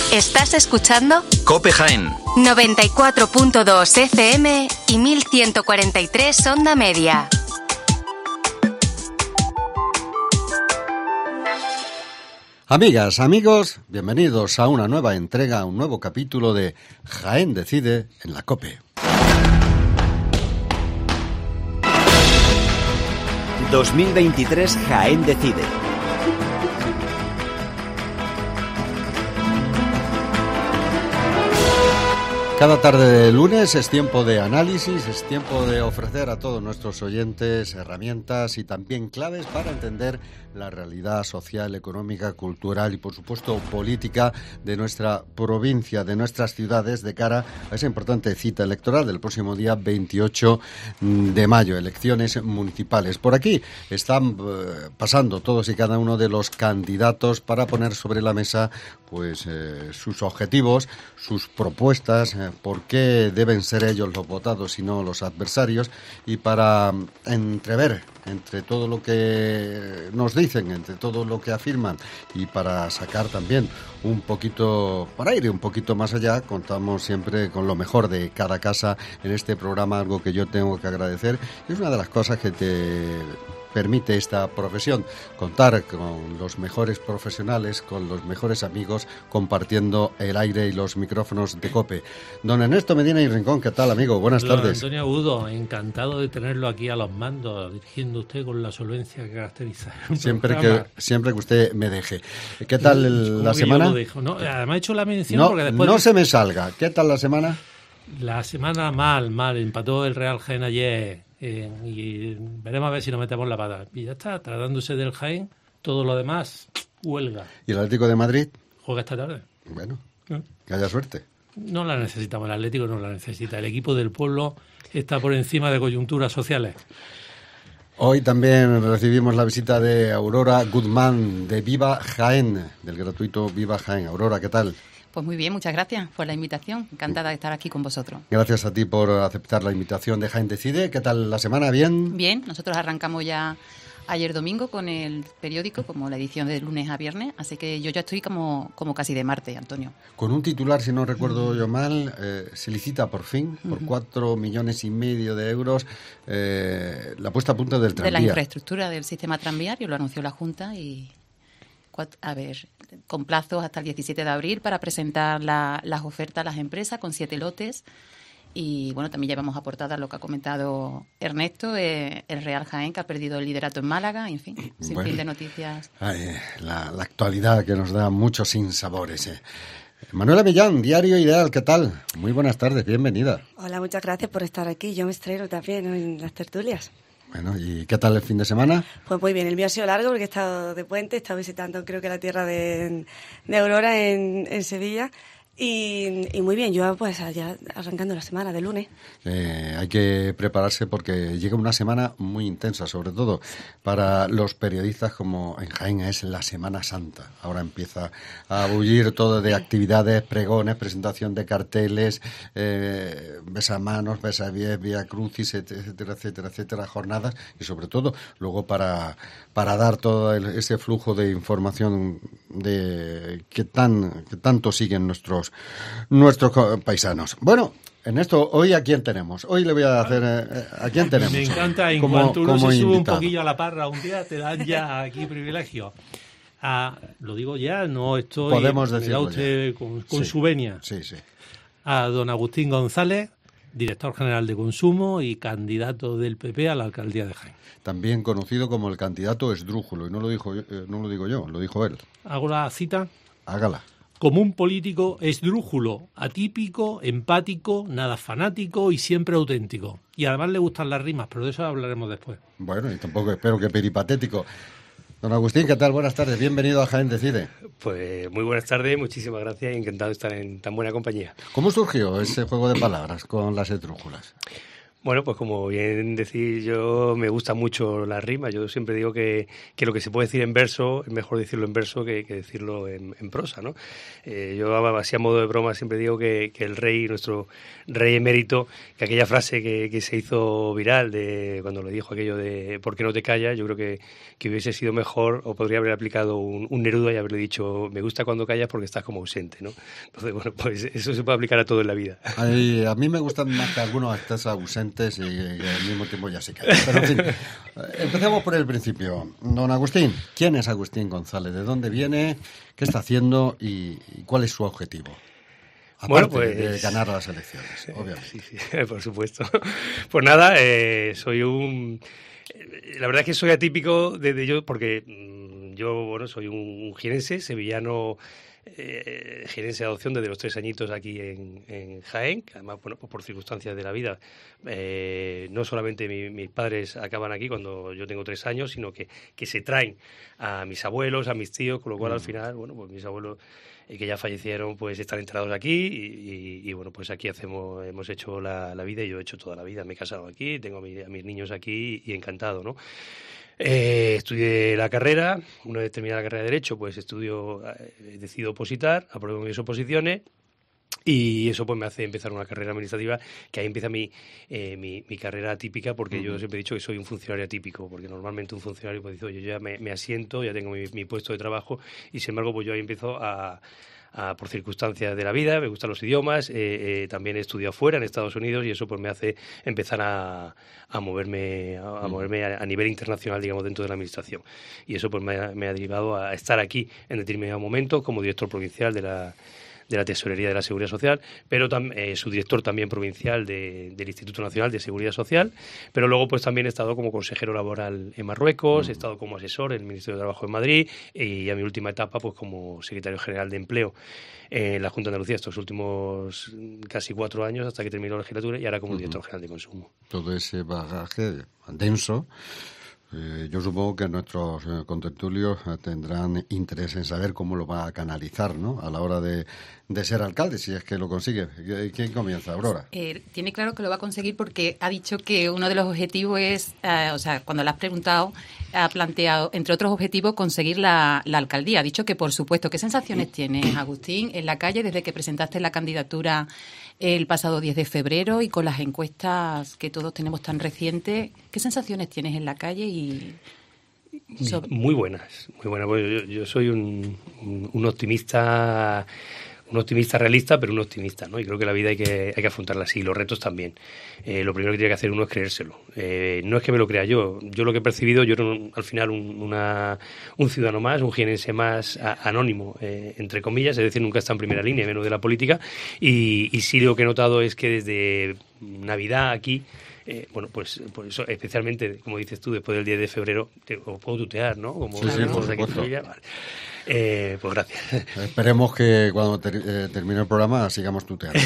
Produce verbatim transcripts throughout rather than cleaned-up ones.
¿Estás escuchando? COPE Jaén. noventa y cuatro punto dos F M y mil ciento cuarenta y tres onda media. Amigas, amigos, bienvenidos a una nueva entrega, a un nuevo capítulo de Jaén Decide en la COPE. dos mil veintitrés Jaén Decide. Cada tarde de lunes es tiempo de análisis, es tiempo de ofrecer a todos nuestros oyentes herramientas y también claves para entender la realidad social, económica, cultural y, por supuesto, política de nuestra provincia, de nuestras ciudades, de cara a esa importante cita electoral del próximo día veintiocho de mayo, elecciones municipales. Por aquí están eh, pasando todos y cada uno de los candidatos para poner sobre la mesa pues eh, sus objetivos, sus propuestas, eh, por qué deben ser ellos los votados y no los adversarios, y para entrever entre todo lo que nos dicen, entre todo lo que afirman, y para sacar también un poquito, para ir un poquito más allá, contamos siempre con lo mejor de cada casa en este programa, algo que yo tengo que agradecer. Es una de las cosas que te permite esta profesión, contar con los mejores profesionales, con los mejores amigos, compartiendo el aire y los micrófonos de COPE. Don Ernesto Medina y Rincón, ¿qué tal, amigo? Buenas Don tardes. Antonio Agudo, encantado de tenerlo aquí a los mandos, dirigiendo usted con la solvencia que caracteriza el Siempre programa. que, siempre que usted me deje. ¿Qué tal el, la semana? No, además he hecho la mención No, porque después... no se me salga. ¿Qué tal la semana? La semana mal, mal. Empató el Real Jaén ayer eh, y veremos a ver si nos metemos la pata. Y ya está, tratándose del Jaén, todo lo demás, huelga. ¿Y el Atlético de Madrid? Juega esta tarde. Bueno, ¿Eh? que haya suerte. No la necesitamos, el Atlético no la necesita. El equipo del pueblo está por encima de coyunturas sociales. Hoy también recibimos la visita de Aurora Guzmán de Viva Jaén, del gratuito Viva Jaén. Aurora, ¿qué tal? Pues muy bien, muchas gracias por la invitación. Encantada de estar aquí con vosotros. Gracias a ti por aceptar la invitación de Jaén Decide. ¿Qué tal la semana? ¿Bien? Bien, nosotros arrancamos ya ayer domingo con el periódico, como la edición de lunes a viernes, así que yo ya estoy como, como casi de martes, Antonio. Con un titular, si no recuerdo yo mal, eh, se licita por fin, por cuatro millones y medio de euros, eh, la puesta a punto del tranvía. De la infraestructura del sistema tranviario, lo anunció la Junta y... A ver, con plazos hasta el diecisiete de abril para presentar la, las ofertas a las empresas con siete lotes. Y bueno, también llevamos aportadas lo que ha comentado Ernesto, eh, el Real Jaén, que ha perdido el liderato en Málaga, y en fin, sin bueno, fin de noticias. Ay, la, la actualidad que nos da muchos sinsabores. Eh. Manuela Millán, Diario Ideal, ¿qué tal? Muy buenas tardes, bienvenida. Hola, muchas gracias por estar aquí. Yo me estreno también en las tertulias. Bueno, ¿y qué tal el fin de semana? Pues muy bien, el mío ha sido largo porque he estado de puente, he estado visitando creo que la tierra de, de Aurora en, en Sevilla. Y, y muy bien, yo pues ya arrancando la semana de lunes. Eh, hay que prepararse porque llega una semana muy intensa, sobre todo para los periodistas, como en Jaén es la Semana Santa. Ahora empieza a bullir todo de actividades, pregones, presentación de carteles, eh, besamanos, besapiés, vía crucis, etcétera, etcétera, etcétera, jornadas, y sobre todo luego para, para dar todo el, ese flujo de información de que tan que tanto siguen nuestros nuestros paisanos. Bueno, Ernesto, hoy ¿a quién tenemos? Hoy le voy a hacer... Eh, ¿A quién tenemos? Me encanta, en como, cuanto uno se sube invitado. un poquillo a la parra un día, te dan ya aquí privilegio. A, lo digo ya, no estoy... Podemos me da decirlo usted ya. con, con Sí, su venia. Sí, sí. A don Agustín González, director general de Consumo y candidato del P P a la alcaldía de Jaén. También conocido como el candidato esdrújulo, y no lo, dijo, eh, no lo digo yo, lo dijo él. Hago la cita. Hágala. Como un político esdrújulo, atípico, empático, nada fanático y siempre auténtico. Y además le gustan las rimas, pero de eso hablaremos después. Bueno, y tampoco espero que peripatético. Don Agustín, ¿qué tal? Buenas tardes, bienvenido a Jaén Decide. Pues muy buenas tardes, muchísimas gracias y encantado de estar en tan buena compañía. ¿Cómo surgió ese juego de palabras con las esdrújulas? Bueno, pues como bien decís, yo me gusta mucho la rima. Yo siempre digo que, que lo que se puede decir en verso es mejor decirlo en verso que, que decirlo en, en prosa, ¿no? Eh, yo, así a modo de broma, siempre digo que, que el rey, nuestro rey emérito, que aquella frase que, que se hizo viral de cuando le dijo aquello de ¿por qué no te callas? Yo creo que, que hubiese sido mejor, o podría haber aplicado un, un Neruda y haberle dicho me gusta cuando callas porque estás como ausente, ¿no? Entonces, bueno, pues eso se puede aplicar a todo en la vida. Ay, a mí me gustan más que algunos estés ausentes y, y al mismo tiempo ya se callan. Pero en fin, empecemos por el principio. Don Agustín, ¿quién es Agustín González? ¿De dónde viene? ¿Qué está haciendo? ¿Y, y cuál es su objetivo? Aparte bueno, pues, de ganar las elecciones, eh, obviamente. Sí, sí, por supuesto. Pues nada, eh, soy un... La verdad es que soy atípico desde yo, porque mmm, yo, bueno, soy un, un jienense, sevillano, eh, jienense de adopción desde los tres añitos aquí en, en Jaén, que además, bueno, pues por circunstancias de la vida, eh, no solamente mi, mis padres acaban aquí cuando yo tengo tres años, sino que, que se traen a mis abuelos, a mis tíos, con lo cual mm. al final, bueno, pues mis abuelos eh, que ya fallecieron, pues están enterrados aquí y, y, y bueno, pues aquí hacemos, hemos hecho la, la vida y yo he hecho toda la vida. Me he casado aquí, tengo a, mi, a mis niños aquí y encantado, ¿no? Eh, estudié la carrera, una vez terminada la carrera de Derecho, pues estudio, eh, decido opositar, apruebo mis oposiciones y eso pues me hace empezar una carrera administrativa, que ahí empieza mi, eh, mi, mi carrera atípica, porque uh-huh. yo siempre he dicho que soy un funcionario atípico, porque normalmente un funcionario pues dice, oye, yo ya me, me asiento, ya tengo mi, mi puesto de trabajo y sin embargo pues yo ahí empiezo a... A, por circunstancias de la vida, me gustan los idiomas, eh, eh, también he estudiado fuera en Estados Unidos y eso pues me hace empezar a, a moverme, a, a moverme a, a nivel internacional, digamos, dentro de la administración. Y eso pues me ha, me ha derivado a estar aquí en determinado momento como director provincial de la de la Tesorería de la Seguridad Social, pero tam, eh, subdirector también provincial de, del Instituto Nacional de Seguridad Social, pero luego pues también he estado como consejero laboral en Marruecos, mm. he estado como asesor en el Ministerio de Trabajo en Madrid y a mi última etapa pues como secretario general de Empleo en la Junta de Andalucía estos últimos casi cuatro años hasta que terminó la legislatura y ahora como mm. director general de Consumo. Todo ese bagaje denso. Eh, yo supongo que nuestros eh, contertulios eh, tendrán interés en saber cómo lo va a canalizar, ¿no? A la hora de, de ser alcalde, si es que lo consigue. ¿Quién comienza, Aurora? Eh, tiene claro que lo va a conseguir porque ha dicho que uno de los objetivos es, eh, o sea, cuando le has preguntado, ha planteado, entre otros objetivos, conseguir la, la alcaldía. Ha dicho que, por supuesto, ¿qué sensaciones tienes, Agustín, en la calle desde que presentaste la candidatura el pasado diez de febrero y con las encuestas que todos tenemos tan recientes? ¿Qué sensaciones tienes en la calle? y sobre... Muy buenas, muy buenas. Yo, yo soy un, un, un optimista... Un optimista realista, pero un optimista, ¿no? Y creo que la vida hay que, hay que afrontarla así, los retos también. Eh, lo primero que tiene que hacer uno es creérselo. Eh, no es que me lo crea yo. Yo lo que he percibido, yo era un, al final un, una, un ciudadano más, un jienense más a, anónimo, eh, entre comillas, es decir, nunca está en primera línea, menos de la política. Y, y sí lo que he notado es que desde Navidad aquí, Eh, bueno, pues por eso, especialmente, como dices tú, después del diez de febrero, te, o puedo tutear, ¿no? Como sí, sí, por supuesto. Vale. Eh, pues gracias. Esperemos que cuando ter, eh, termine el programa sigamos tuteando.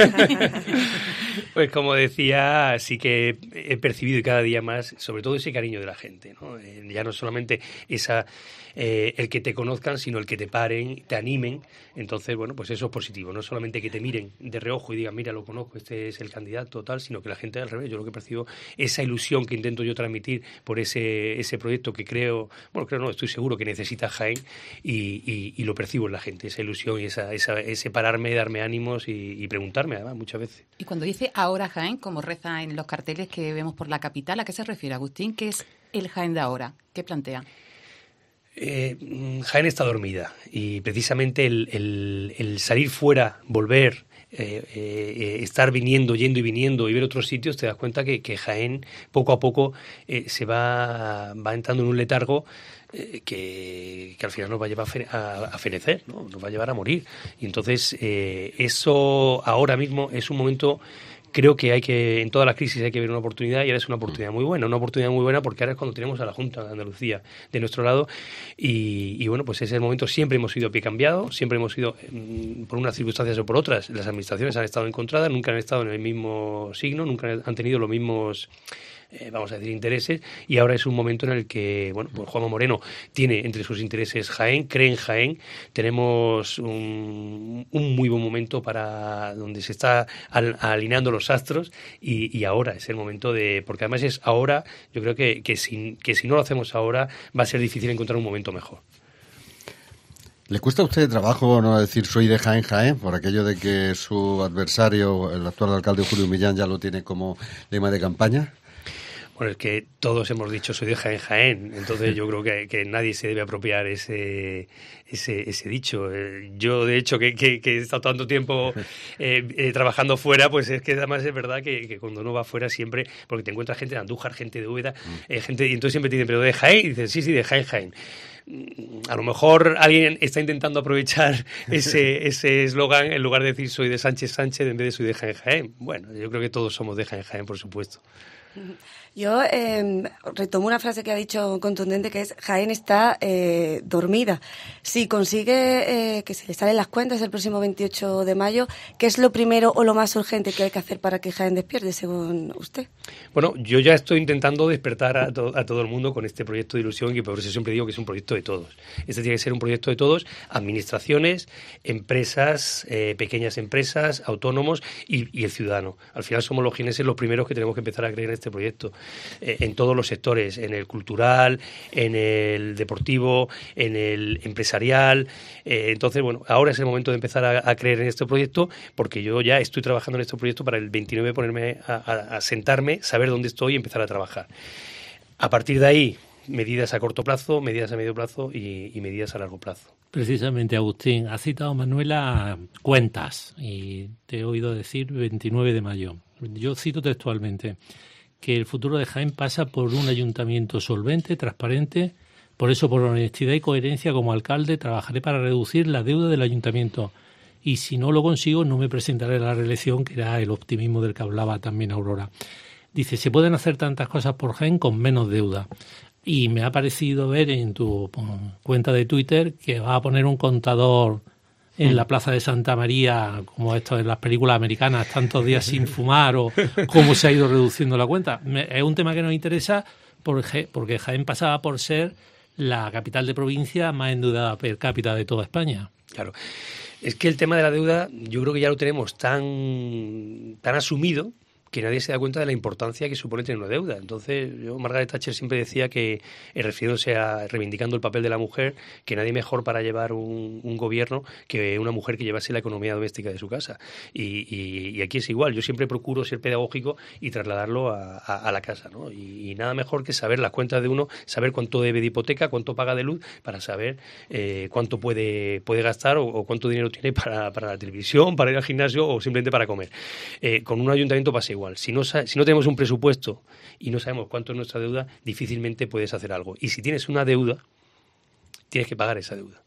Pues como decía, sí que he percibido cada día más, sobre todo ese cariño de la gente, ¿no? Eh, ya no solamente esa eh, el que te conozcan, sino el que te paren, te animen. Entonces, bueno, pues eso es positivo. No solamente que te miren de reojo y digan, mira, lo conozco, este es el candidato, tal, sino que la gente al revés. Yo lo que percibo, esa ilusión que intento yo transmitir por ese ese proyecto que creo, bueno, creo no, estoy seguro que necesita Jaén y, y, y lo percibo en la gente, esa ilusión y esa, esa ese pararme, darme ánimos y, y preguntarme, además, muchas veces. Y cuando dice ahora Jaén, como reza en los carteles que vemos por la capital, ¿a qué se refiere, Agustín? ¿Qué es el Jaén de ahora? ¿Qué plantea? Eh, Jaén está dormida y precisamente el, el, el salir fuera, volver, eh, eh, estar viniendo, yendo y viniendo y ver otros sitios, te das cuenta que, que Jaén poco a poco eh, se va, va entrando en un letargo eh, que, que al final nos va a llevar a, fe, a, a fenecer, ¿no? Nos va a llevar a morir. Y entonces eh, eso ahora mismo es un momento... Creo que hay que, en todas las crisis hay que ver una oportunidad y ahora es una oportunidad muy buena, una oportunidad muy buena porque ahora es cuando tenemos a la Junta de Andalucía de nuestro lado y, y bueno, pues ese es el momento. Siempre hemos ido a pie cambiado, siempre hemos ido mm, por unas circunstancias o por otras. Las administraciones han estado encontradas, nunca han estado en el mismo signo, nunca han tenido los mismos eh, vamos a decir, intereses, y ahora es un momento en el que, bueno, pues Juanma Moreno tiene entre sus intereses Jaén, cree en Jaén, tenemos un, un muy buen momento para donde se está al, alineando los astros, y, y ahora es el momento de, porque además es ahora, yo creo que, que, si, que si no lo hacemos ahora va a ser difícil encontrar un momento mejor. ¿Le cuesta a usted trabajo no decir soy de Jaén, Jaén, por aquello de que su adversario, el actual alcalde Julio Millán, ya lo tiene como lema de campaña? Bueno, es que todos hemos dicho soy de Jaén, Jaén, entonces yo creo que, que nadie se debe apropiar ese ese, ese dicho. Eh, yo, de hecho, que, que, que he estado tanto tiempo eh, eh, trabajando fuera, pues es que además es verdad que, que cuando uno va fuera siempre, porque te encuentras gente de Andújar, gente de Úbeda, eh, gente, y entonces siempre te dicen, ¿pero de Jaén? Y dices, sí, sí, de Jaén, Jaén. A lo mejor alguien está intentando aprovechar ese ese eslogan en lugar de decir soy de Sánchez Sánchez en vez de soy de Jaén Jaén. Bueno, yo creo que todos somos de Jaén Jaén, por supuesto. Yo eh, retomo una frase que ha dicho contundente, que es Jaén está eh, dormida. Si consigue eh, que se le salen las cuentas el próximo veintiocho de mayo, ¿qué es lo primero o lo más urgente que hay que hacer para que Jaén despierte, según usted? Bueno, yo ya estoy intentando despertar a, to- a todo el mundo con este proyecto de ilusión, y por eso siempre digo que es un proyecto de todos. Este tiene que ser un proyecto de todos, administraciones, empresas, eh, pequeñas empresas, autónomos y, y el ciudadano. Al final somos los jienenses los primeros que tenemos que empezar a creer en este proyecto. Eh, en todos los sectores, en el cultural, en el deportivo, en el empresarial. Eh, entonces, bueno, ahora es el momento de empezar a, a creer en este proyecto, porque yo ya estoy trabajando en este proyecto para el veintinueve ponerme a, a, a sentarme, saber dónde estoy y empezar a trabajar. A partir de ahí, medidas a corto plazo, medidas a medio plazo y, y medidas a largo plazo. Precisamente, Agustín, ha citado Manuela cuentas y te he oído decir veintinueve de mayo. Yo cito textualmente que el futuro de Jaén pasa por un ayuntamiento solvente, transparente. Por eso, por honestidad y coherencia como alcalde, trabajaré para reducir la deuda del ayuntamiento. Y si no lo consigo, no me presentaré a la reelección, que era el optimismo del que hablaba también Aurora. Dice, se pueden hacer tantas cosas por Jaén con menos deuda. Y me ha parecido ver en tu cuenta de Twitter que vas a poner un contador en la plaza de Santa María, como esto en las películas americanas, tantos días sin fumar, o cómo se ha ido reduciendo la cuenta. Es un tema que nos interesa porque, porque Jaén pasaba por ser la capital de provincia más endeudada per cápita de toda España. Claro. Es que el tema de la deuda yo creo que ya lo tenemos tan, tan asumido que nadie se da cuenta de la importancia que supone tener una deuda. Entonces, yo, Margaret Thatcher siempre decía que, eh, refiriéndose a, reivindicando el papel de la mujer, que nadie mejor para llevar un, un gobierno que una mujer que llevase la economía doméstica de su casa. Y, y, y aquí es igual. Yo siempre procuro ser pedagógico y trasladarlo a, a, a la casa, ¿no? Y, y nada mejor que saber las cuentas de uno, saber cuánto debe de hipoteca, cuánto paga de luz, para saber eh, cuánto puede, puede gastar o, o cuánto dinero tiene para, para la televisión, para ir al gimnasio o simplemente para comer. Eh, con un ayuntamiento pasa igual. Si no, si no tenemos un presupuesto y no sabemos cuánto es nuestra deuda, difícilmente puedes hacer algo. Y si tienes una deuda, tienes que pagar esa deuda.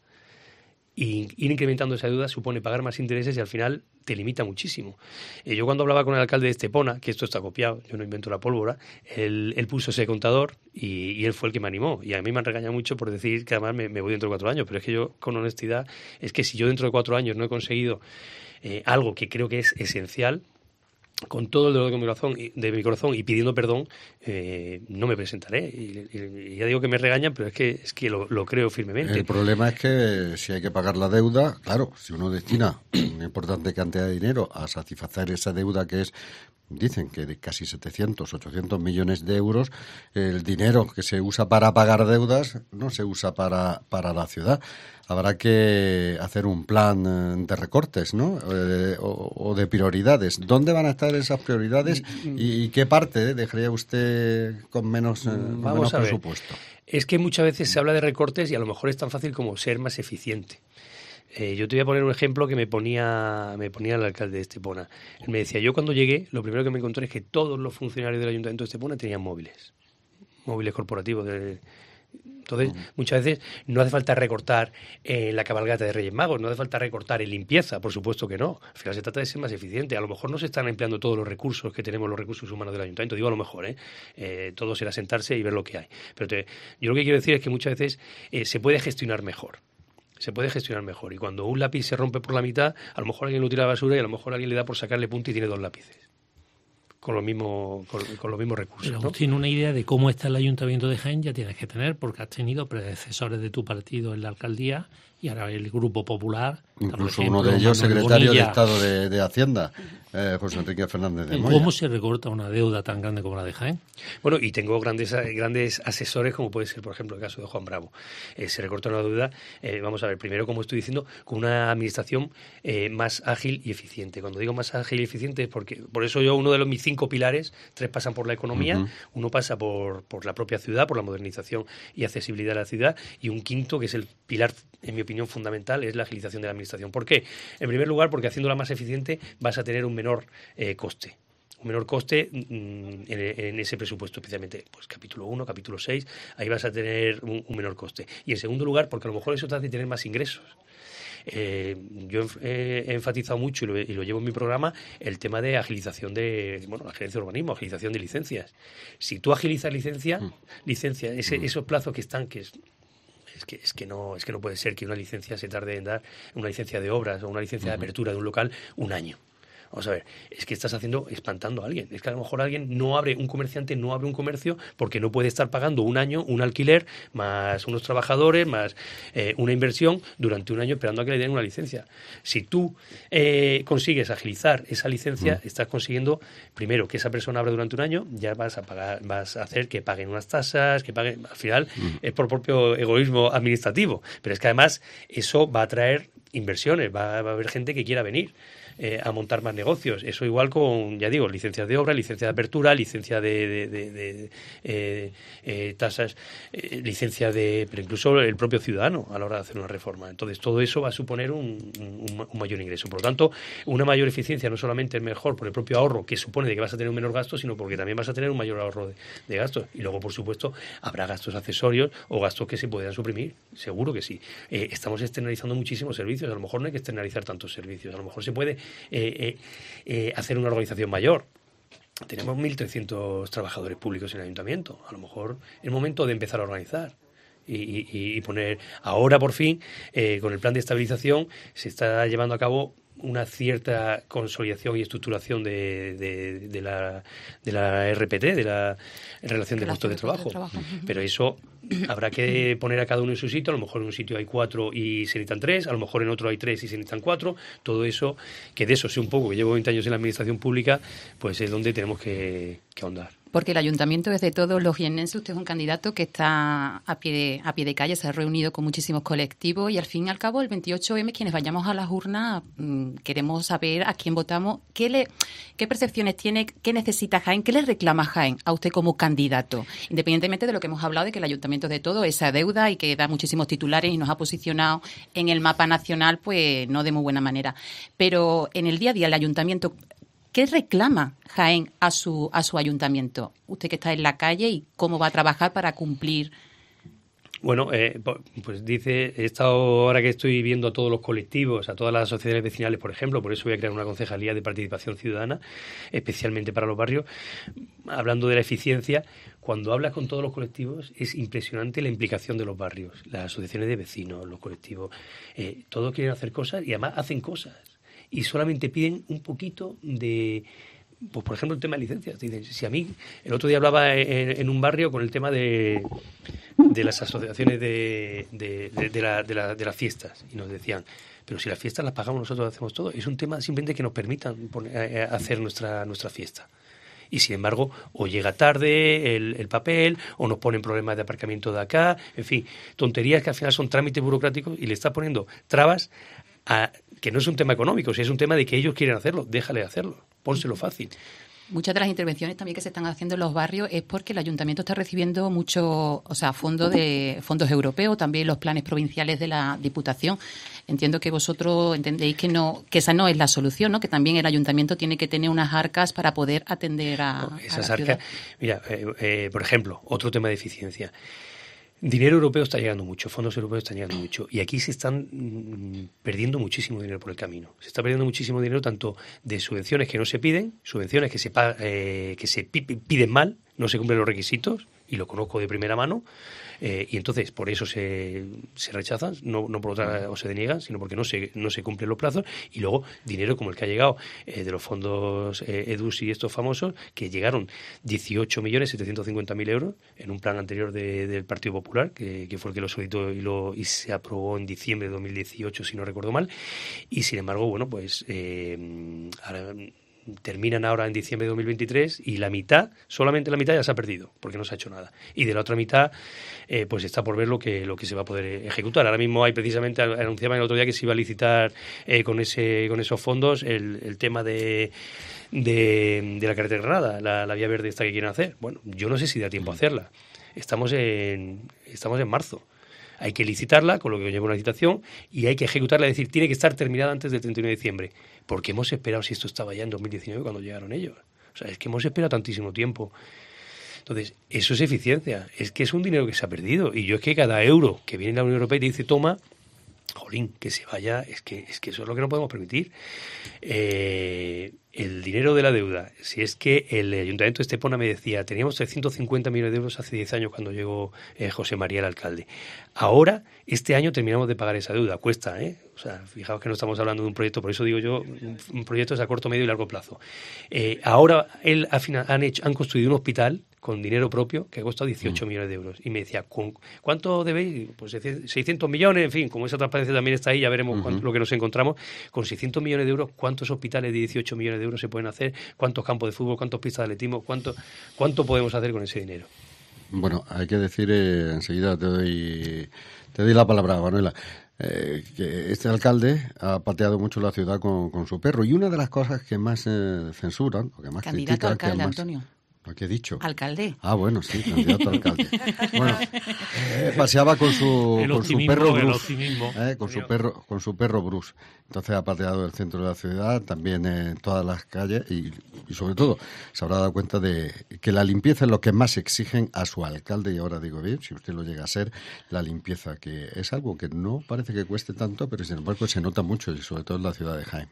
Y ir incrementando esa deuda supone pagar más intereses y al final te limita muchísimo. Eh, yo cuando hablaba con el alcalde de Estepona, que esto está copiado, yo no invento la pólvora, él, él puso ese contador y, y él fue el que me animó. Y a mí me han regañado mucho por decir que además me, me voy dentro de cuatro años, pero es que yo, con honestidad, es que si yo dentro de cuatro años no he conseguido eh, algo que creo que es esencial, con todo el dolor de mi corazón, de mi corazón y pidiendo perdón, eh, no me presentaré. Y, y, y ya digo que me regañan, pero es que es que lo, lo creo firmemente. El problema es que si hay que pagar la deuda, claro, si uno destina una importante cantidad de dinero a satisfacer esa deuda que es, dicen que de casi setecientos, ochocientos millones de euros, el dinero que se usa para pagar deudas no se usa para, para la ciudad. Habrá que hacer un plan de recortes, ¿no? Eh, o, o de prioridades. ¿Dónde van a estar esas prioridades y, y qué parte dejaría usted con menos, eh, con Vamos menos a ver. presupuesto? Es que muchas veces se habla de recortes y a lo mejor es tan fácil como ser más eficiente. Eh, yo te voy a poner un ejemplo que me ponía me ponía el alcalde de Estepona. Él me decía, yo cuando llegué, lo primero que me encontré es que todos los funcionarios del Ayuntamiento de Estepona tenían móviles, móviles corporativos. De... Entonces, muchas veces no hace falta recortar eh, la cabalgata de Reyes Magos, no hace falta recortar en limpieza, por supuesto que no. Al final se trata de ser más eficiente. A lo mejor no se están empleando todos los recursos que tenemos, los recursos humanos del Ayuntamiento. Digo a lo mejor, ¿eh? eh todo será sentarse y ver lo que hay. Pero te, yo lo que quiero decir es que muchas veces eh, se puede gestionar mejor. Se puede gestionar mejor. Y cuando un lápiz se rompe por la mitad, a lo mejor alguien lo tira a la basura y a lo mejor alguien le da por sacarle punta y tiene dos lápices. con los mismos con, con los mismos recursos. Pero ¿no? Agustín, una idea de cómo está el Ayuntamiento de Jaén ya tienes que tener, porque has tenido predecesores de tu partido en la alcaldía y ahora el Grupo Popular. Incluso ejemplo, uno de ellos, Manuel secretario Bonilla. de Estado de, de Hacienda, eh, José Enrique Fernández de Moya. ¿Cómo se recorta una deuda tan grande como la de Jaén? Bueno, y tengo grandes grandes asesores, como puede ser, por ejemplo, el caso de Juan Bravo. Eh, se recorta una deuda, eh, vamos a ver, primero, como estoy diciendo, con una administración eh, más ágil y eficiente. Cuando digo más ágil y eficiente es porque, por eso yo, uno de los mis cinco pilares, tres pasan por la economía, uh-huh. uno pasa por, por la propia ciudad, por la modernización y accesibilidad de la ciudad, y un quinto, que es el pilar, en mi opinión, fundamental, es la agilización de la administración. ¿Por qué? En primer lugar, porque haciéndola más eficiente vas a tener un menor eh, coste. Un menor coste en, en ese presupuesto, especialmente pues capítulo uno, capítulo seis, ahí vas a tener un, un menor coste. Y en segundo lugar, porque a lo mejor eso te hace tener más ingresos. Eh, yo he, he enfatizado mucho y lo, y lo llevo en mi programa el tema de agilización de, bueno, la gerencia de urbanismo, agilización de licencias. Si tú agilizas licencia, mm. licencia, ese, mm. esos plazos que están, que es Es que, es, que no, es que no puede ser que una licencia se tarde en dar, una licencia de obras o una licencia uh-huh. de apertura de un local, un año. Vamos a ver, es que estás haciendo, espantando a alguien. Es que a lo mejor alguien no abre, un comerciante no abre un comercio porque no puede estar pagando un año, un alquiler, más unos trabajadores, más eh, una inversión durante un año esperando a que le den una licencia. Si tú eh, consigues agilizar esa licencia, mm. estás consiguiendo, primero, que esa persona abra durante un año, ya vas a pagar, vas a hacer que paguen unas tasas, que paguen, al final mm. es por propio egoísmo administrativo. Pero es que además eso va a traer inversiones, va, va a haber gente que quiera venir. Eh, a montar más negocios. Eso igual con, ya digo, licencias de obra, licencia de apertura, licencia de, de, de, de eh, eh, tasas, eh, licencia de, pero incluso el propio ciudadano a la hora de hacer una reforma. Entonces, todo eso va a suponer un, un, un mayor ingreso. Por lo tanto, una mayor eficiencia no solamente es mejor por el propio ahorro que supone de que vas a tener un menor gasto, sino porque también vas a tener un mayor ahorro de, de gastos. Y luego, por supuesto, habrá gastos accesorios o gastos que se puedan suprimir. Seguro que sí. Eh, estamos externalizando muchísimos servicios. A lo mejor no hay que externalizar tantos servicios. A lo mejor se puede Eh, eh, eh, hacer una organización mayor. Tenemos mil trescientos trabajadores públicos en el ayuntamiento. A lo mejor es el momento de empezar a organizar y, y, y poner... Ahora, por fin, eh, con el plan de estabilización, se está llevando a cabo una cierta consolidación y estructuración de, de, de, la, de la R P T, de la Relación de Puestos de Trabajo. De trabajo. Pero eso habrá que poner a cada uno en su sitio. A lo mejor en un sitio hay cuatro y se necesitan tres, a lo mejor en otro hay tres y se necesitan cuatro. Todo eso, que de eso sé un poco, que llevo veinte años en la administración pública, pues es donde tenemos que, que ahondar. Porque el ayuntamiento es de todos los jiennenses. Usted es un candidato que está a pie de, a pie de calle, se ha reunido con muchísimos colectivos y al fin y al cabo el veintiocho eme, quienes vayamos a las urnas, mmm, queremos saber a quién votamos, qué, le, qué percepciones tiene, qué necesita Jaén, qué le reclama Jaén a usted como candidato, independientemente de lo que hemos hablado de que el ayuntamiento es de todo, esa deuda y que da muchísimos titulares y nos ha posicionado en el mapa nacional, pues no de muy buena manera. Pero en el día a día el ayuntamiento... ¿Qué reclama Jaén a su a su ayuntamiento? Usted que está en la calle y cómo va a trabajar para cumplir. Bueno, eh, pues dice, he estado ahora que estoy viendo a todos los colectivos, a todas las asociaciones vecinales, por ejemplo, por eso voy a crear una concejalía de participación ciudadana, especialmente para los barrios, hablando de la eficiencia. Cuando hablas con todos los colectivos es impresionante la implicación de los barrios, las asociaciones de vecinos, los colectivos, eh, todos quieren hacer cosas y además hacen cosas. Y solamente piden un poquito de, pues por ejemplo, el tema de licencias. Dicen, si a mí, el otro día hablaba en, en un barrio con el tema de, de las asociaciones de, de, de, de, la, de, la, de las fiestas, y nos decían, pero si las fiestas las pagamos nosotros, hacemos todo. Es un tema simplemente que nos permitan poner, hacer nuestra, nuestra fiesta. Y sin embargo, o llega tarde el, el papel, o nos ponen problemas de aparcamiento de acá, en fin, tonterías que al final son trámites burocráticos y le está poniendo trabas a, que no es un tema económico, si es un tema de que ellos quieren hacerlo, déjale hacerlo, pónselo fácil. Muchas de las intervenciones también que se están haciendo en los barrios es porque el ayuntamiento está recibiendo mucho, o sea, fondos de fondos europeos, también los planes provinciales de la Diputación. Entiendo que vosotros entendéis que no, que esa no es la solución, ¿no? Que también el ayuntamiento tiene que tener unas arcas para poder atender a, no, esas a la ciudad. Arcas, mira, eh, eh, por ejemplo, otro tema de eficiencia. Dinero europeo está llegando mucho, fondos europeos están llegando mucho, y aquí se están mmm, perdiendo muchísimo dinero por el camino. Se está perdiendo muchísimo dinero tanto de subvenciones que no se piden, subvenciones que se, eh, que se piden mal, no se cumplen los requisitos, y lo conozco de primera mano, eh, y entonces por eso se, se rechazan, no, no por otra o se deniegan, sino porque no se, no se cumplen los plazos, y luego dinero como el que ha llegado eh, de los fondos eh, EDUS y estos famosos, que llegaron dieciocho millones setecientos cincuenta mil euros en un plan anterior de, del Partido Popular, que, que fue el que lo solicitó y, lo, y se aprobó en diciembre de dos mil dieciocho, si no recuerdo mal, y sin embargo, bueno, pues eh, ahora terminan ahora en diciembre de dos mil veintitrés y la mitad, solamente la mitad ya se ha perdido porque no se ha hecho nada, y de la otra mitad eh, pues está por ver lo que lo que se va a poder ejecutar. Ahora mismo hay precisamente, anunciaban el otro día que se iba a licitar eh, con ese con esos fondos el, el tema de, de de la carretera de Granada, la, la vía verde esta que quieren hacer. Bueno, yo no sé si da tiempo a hacerla, estamos en estamos en marzo. Hay que licitarla, con lo que lleva una licitación, y hay que ejecutarla, es decir, tiene que estar terminada antes del treinta y uno de diciembre. Porque hemos esperado, si esto estaba ya en dos mil diecinueve cuando llegaron ellos. O sea, es que hemos esperado tantísimo tiempo. Entonces, eso es eficiencia. Es que es un dinero que se ha perdido. Y yo es que cada euro que viene la Unión Europea y te dice, toma, jolín, que se vaya, es que, es que eso es lo que no podemos permitir. Eh, el dinero de la deuda, si es que el Ayuntamiento de Estepona me decía, teníamos trescientos cincuenta millones de euros hace diez años cuando llegó eh, José María, el alcalde. Ahora, este año terminamos de pagar esa deuda, cuesta, ¿eh? O sea, fijaos que no estamos hablando de un proyecto, por eso digo yo, un proyecto es a corto, medio y largo plazo. Eh, ahora él ha final, han, hecho, han construido un hospital con dinero propio que ha costado dieciocho mm. millones de euros. Y me decía, ¿cuánto debéis? Pues seiscientos millones, en fin, como esa transparencia también está ahí, ya veremos uh-huh. cuánto, lo que nos encontramos. Con seiscientos millones de euros, ¿cuántos hospitales de dieciocho millones de euros se pueden hacer? ¿Cuántos campos de fútbol? ¿Cuántas pistas de atletismo? ¿Cuánto, cuánto podemos hacer con ese dinero? Bueno, hay que decir, eh, enseguida te doy, te doy la palabra, Manuela. Eh, que este alcalde ha pateado mucho la ciudad con, con su perro, y una de las cosas que más eh, censuran, o que más Candidato critican, alcalde, que más, Antonio. ¿Qué he dicho? Alcalde. Ah, bueno, sí, candidato a alcalde. Bueno, eh, paseaba con su con su perro Bruce, eh, con su perro con su perro Bruce. Entonces ha pateado el centro de la ciudad, también en todas las calles, y, y sobre todo se habrá dado cuenta de que la limpieza es lo que más exigen a su alcalde. Y ahora digo bien, si usted lo llega a ser, la limpieza, que es algo que no parece que cueste tanto, pero sin embargo se nota mucho, y sobre todo en la ciudad de Jaén.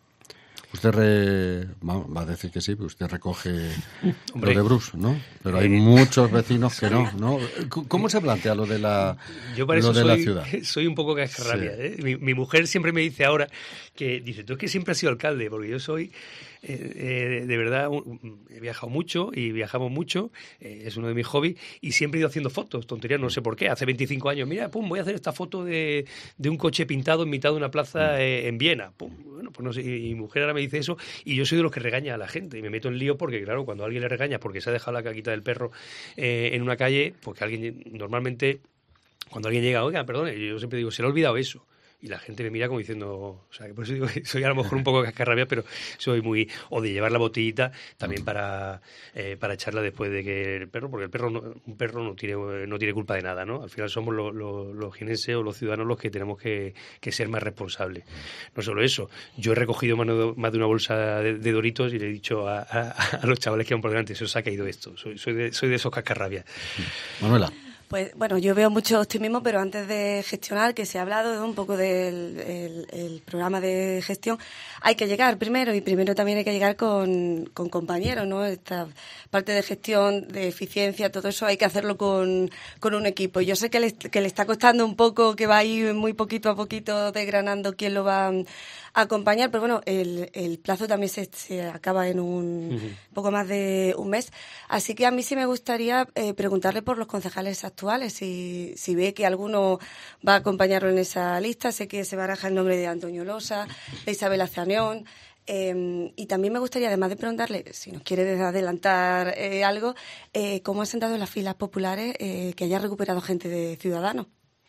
Usted re... va a decir que sí, pero usted recoge Hombre. lo de Bruce, ¿no? Pero hay eh, muchos vecinos que no, ¿no? ¿Cómo se plantea lo de la, Yo para eso lo de soy, la ciudad? Soy un poco cascarrabia, sí. ¿eh? Mi, mi mujer siempre me dice ahora que, dice, tú es que siempre has sido alcalde, porque yo soy... Eh, eh, de verdad, un, he viajado mucho y viajamos mucho, eh, es uno de mis hobbies, y siempre he ido haciendo fotos, tonterías, no sé por qué. Hace veinticinco años, mira, pum, voy a hacer esta foto de, de un coche pintado en mitad de una plaza eh, en Viena. Pum, bueno, pues no sé, y mi mujer ahora me dice eso, y yo soy de los que regaña a la gente, y me meto en lío porque, claro, cuando a alguien le regaña porque se ha dejado la caquita del perro eh, en una calle, porque alguien, normalmente, cuando alguien llega, oiga, perdón, yo siempre digo, se le ha olvidado eso. Y la gente me mira como diciendo, o sea, que por eso digo que soy a lo mejor un poco cascarrabia, pero soy muy... O de llevar la botellita también para eh, para echarla después de que el perro, porque el perro no, un perro no tiene no tiene culpa de nada, ¿no? Al final somos los, los, los jienenses o los ciudadanos los que tenemos que, que ser más responsables. No solo eso, yo he recogido más de, más de una bolsa de, de Doritos y le he dicho a, a, a los chavales que van por delante, se os ha caído esto. Soy, soy, de, soy de esos cascarrabias. Manuela. Pues bueno, yo veo mucho optimismo, pero antes de gestionar, que se ha hablado de un poco del el, el programa de gestión, hay que llegar primero, y primero también hay que llegar con, con compañeros, ¿no? Esta parte de gestión, de eficiencia, todo eso hay que hacerlo con, con un equipo. Yo sé que le, que le está costando un poco, que va a ir muy poquito a poquito desgranando quién lo va a acompañar, pero bueno, el, el plazo también se, se acaba en un uh-huh. poco más de un mes. Así que a mí sí me gustaría eh, preguntarle por los concejales actuales, si, si ve que alguno va a acompañarlo en esa lista. Sé que se baraja el nombre de Antonio Losa, de Isabel Azanión. Eh, y también me gustaría, además de preguntarle, si nos quiere adelantar eh, algo, eh, cómo ha sentado en las filas populares eh, que haya recuperado gente de Ciudadanos.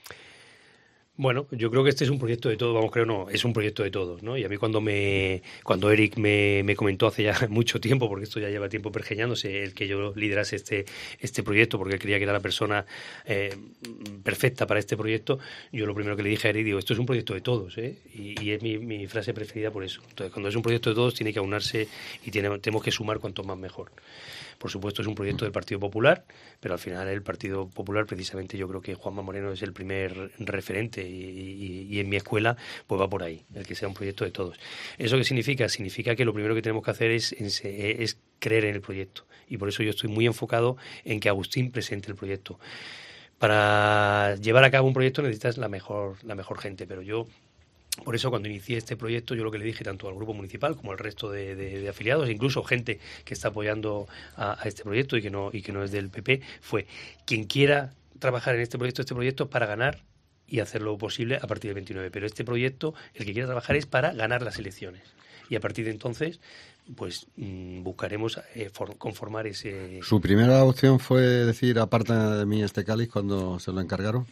Bueno, yo creo que este es un proyecto de todos, vamos, creo no, es un proyecto de todos, ¿no? Y a mí cuando me cuando Eric me, me comentó hace ya mucho tiempo, porque esto ya lleva tiempo pergeñándose, el que yo liderase este este proyecto, porque él creía que era la persona eh, perfecta para este proyecto, yo lo primero que le dije a Eric, digo, esto es un proyecto de todos, ¿eh? Y, y es mi, mi frase preferida por eso. Entonces, cuando es un proyecto de todos, tiene que aunarse y tiene, tenemos que sumar cuanto más mejor. Por supuesto, es un proyecto del Partido Popular, pero al final el Partido Popular, precisamente yo creo que Juanma Moreno es el primer referente y, y, y en mi escuela pues va por ahí, el que sea un proyecto de todos. ¿Eso qué significa? Significa que lo primero que tenemos que hacer es, es, es creer en el proyecto. Y por eso yo estoy muy enfocado en que Agustín presente el proyecto. Para llevar a cabo un proyecto necesitas la mejor, la mejor gente, pero yo, por eso cuando inicié este proyecto, yo lo que le dije tanto al grupo municipal como al resto de, de, de afiliados, incluso gente que está apoyando a, a este proyecto y que no y que no es del P P, fue quien quiera trabajar en este proyecto, este proyecto es para ganar y hacer lo posible a partir del veintinueve. Pero este proyecto, el que quiera trabajar es para ganar las elecciones. Y a partir de entonces, pues mmm, buscaremos eh, for, conformar ese... ¿Su primera opción fue decir, aparta de mí este cáliz cuando se lo encargaron?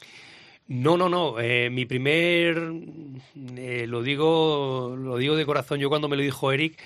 No, no, no. Eh, mi primer... Eh, lo digo lo digo de corazón. Yo cuando me lo dijo Eric,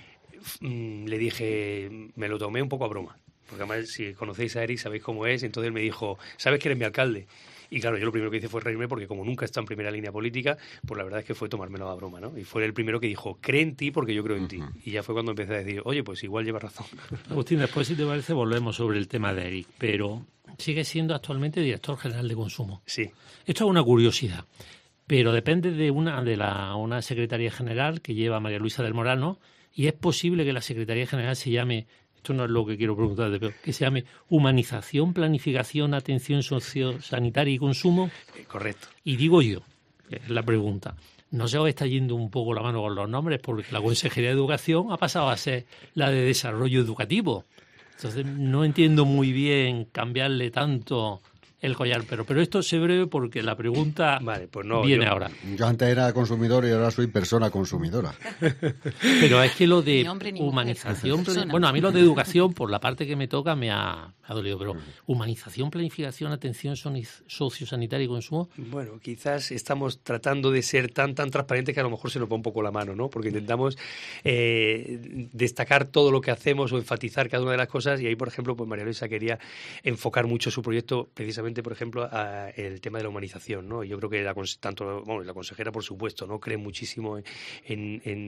mmm, le dije... Me lo tomé un poco a broma. Porque además, si conocéis a Eric, sabéis cómo es. Entonces él me dijo, ¿sabes que eres mi alcalde? Y claro, yo lo primero que hice fue reírme porque como nunca está en primera línea política, pues la verdad es que fue tomármelo a broma, ¿no? Y fue el primero que dijo, cree en ti porque yo creo en uh-huh. ti. Y ya fue cuando empecé a decir, oye, pues igual llevas razón. Agustín, después si te parece volvemos sobre el tema de Eric, pero sigue siendo actualmente director general de consumo. Sí. Esto es una curiosidad, pero depende de una de la una secretaría general que lleva María Luisa del Moral, ¿no? Y es posible que la secretaría general se llame... Esto no es lo que quiero preguntarte, pero que se llame humanización, planificación, atención sociosanitaria y consumo. Eh, correcto. Y digo yo, que es la pregunta, ¿no se os está yendo un poco la mano con los nombres? Porque la Consejería de Educación ha pasado a ser la de Desarrollo Educativo. Entonces no entiendo muy bien cambiarle tanto el collar, pero pero esto sé breve porque la pregunta vale, pues no, viene yo, ahora. Yo antes era consumidor y ahora soy persona consumidora. Pero es que lo de ni hombre, ni humanización, mujer, bueno, a mí lo de educación, por la parte que me toca, me ha, me ha dolido, pero humanización, planificación, atención sociosanitaria y consumo. Bueno, quizás estamos tratando de ser tan tan transparentes que a lo mejor se nos va un poco la mano, ¿no? Porque intentamos eh, destacar todo lo que hacemos o enfatizar cada una de las cosas y ahí, por ejemplo, pues María Luisa quería enfocar mucho su proyecto precisamente, por ejemplo, a el tema de la humanización, ¿no? Y yo creo que la, tanto bueno, la consejera, por supuesto, no cree muchísimo en, en,